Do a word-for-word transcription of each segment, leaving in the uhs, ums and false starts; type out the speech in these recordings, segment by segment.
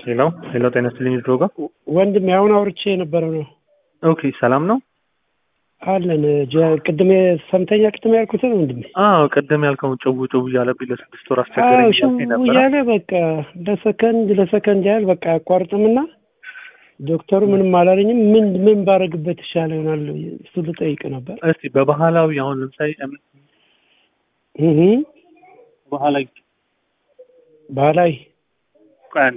ሄሎ ሄሎ ጤና ይስጥልኝ ድሮጋ ወንድሜ አሁን አውርቼ የነበረው ነው። ኦኬ ሰላም ነው አለን ቅድም ሰምተኛ ቅድም ያልኩት ነው ወንድሜ። አዎ ቅድም ያልከው ጨው ጨው እያለብኝ ለስድስት ወር አስቸገረኝ እያልኩኝ ነበር። ያለ በቃ ለሰከንድ ለሰከንድ ያህል በቃ አቋርጥምና ዶክተሩ ምንም አላለኝም። ምን ምን ባረግበት ይሻለ ይሆናል እሱ ልጠይቅ ነበር። እስቲ በባህላዊ አሁን ለምሳሌ እህ ባህላዊ ባህላዊ ቃንዲ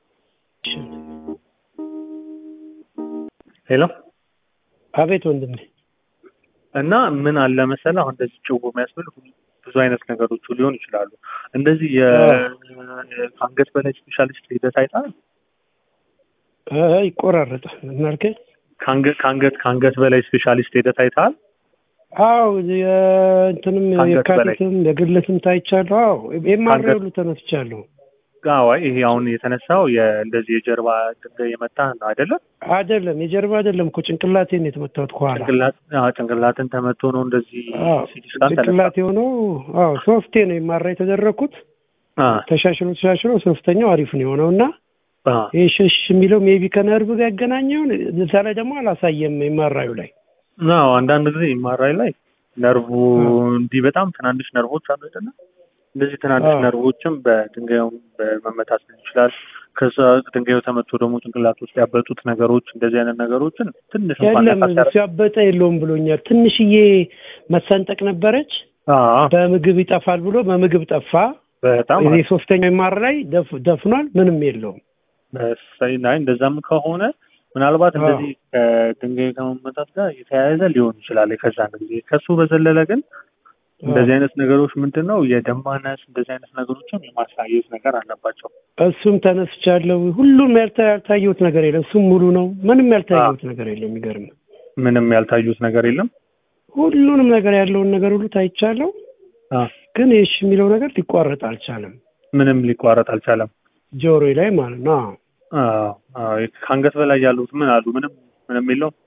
ሄሎ አቤት ወንድሜ። እና ምን አለ መሰለህ አሁን እንደዚህ ጭው የሚያስብል ብዙ አይነት ነገሮች ሊሆን ይችላሉ። እንደዚህ የአንገት በላይ ስፔሻሊስት ሄደህ ታይታል? አይ ይቆራረጣል እናልከ ካንገት ካንገት ካንገት በላይ ስፔሻሊስት ሄደህ ታይታል? አዎ የእንትንም የካቲትም የግለትም ታይቻለሁ። አዎ ኤምአርአይ ሁሉ ተነስቻለሁ። አዎ ይሄ አሁን የተነሳው እንደዚህ የጀርባ ድንጋይ የመታ ነው አይደለ? አይደለም የጀርባ አይደለም እኮ ጭንቅላቴን የተመታሁት ከኋላ። ጭንቅላት አዎ ጭንቅላትን ተመቶ ነው እንደዚህ ሲዲስካን ጭንቅላቴ ሆኖ አዎ ሶስቴ ነው ኤምአርአይ የተደረኩት። አዎ ተሻሽሎ ተሻሽሎ ሶስተኛው አሪፍ ነው የሆነውና አዎ ይሄሽ የሚለው ሜቢ ከነርቭ ጋር ያገናኘው እዛ ላይ ደግሞ አላሳየም ኤምአርአዩ ላይ። አዎ አንዳንድ ጊዜ ኤምአርአይ ላይ ነርቭ እንዲህ በጣም ትናንሽ ነርቮች አሉ አይደለ? እንደዚህ ትናንሽ ነርቮችም በድንጋዩ በመመታት ይችላል። ከዛ ድንጋዩ ተመቶ ደግሞ ጭንቅላት ውስጥ ያበጡት ነገሮች እንደዚህ አይነት ነገሮችን ትንሽ እንኳን ያለም ሲያበጠ የለውም ብሎኛል። ትንሽዬ መሰንጠቅ ነበረች። አዎ በምግብ ይጠፋል ብሎ በምግብ ጠፋ። በጣም ይሄ ሶስተኛው ኤምአርአይ ደፍኗል። ምንም የለውም። በሳይ ላይ እንደዛም ከሆነ ምናልባት እንደዚህ ከድንጋይ ከመመታት ጋር የተያያዘ ሊሆን ይችላል። ከዛ ጊዜ ከሱ በዘለለ ግን እንደዚህ አይነት ነገሮች ምንድነው የደም ማነስ እንደዚህ አይነት ነገሮችን የማሳየት ነገር አለባቸው። እሱም ተነስቻለሁ። ሁሉም ያልታየሁት ነገር የለም። እሱም ሙሉ ነው። ምንም ያልታየሁት ነገር የለም። የሚገርም ምንም ያልታየሁት ነገር የለም። ሁሉንም ነገር ያለውን ነገር ሁሉ ታይቻለሁ። አዎ ግን እሺ የሚለው ነገር ሊቋረጥ አልቻለም። ምንም ሊቋረጥ አልቻለም። ጆሮዬ ላይ ማለት ነው። አዎ አዎ ከአንገት በላይ ያሉት ምን አሉ? ምንም ምንም የለውም።